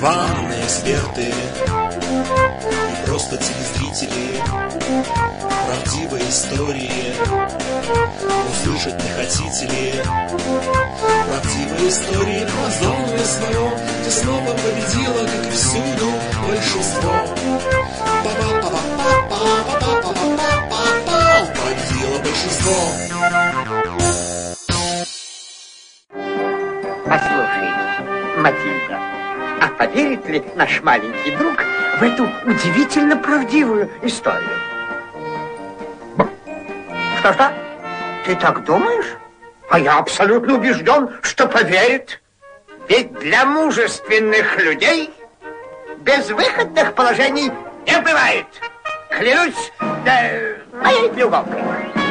рекламные эксперты и просто телезрители. Правдивые истории услышать не хотите ли? Правдивые истории про зону СВО, где снова победило, как и всюду, большинство. Победило большинство. Послушай, Матильда, а поверит ли наш маленький друг в эту удивительно правдивую историю? Что? Ты так думаешь? А я абсолютно убежден, что поверит. Ведь для мужественных людей безвыходных положений не бывает. Клянусь моей треуголкой.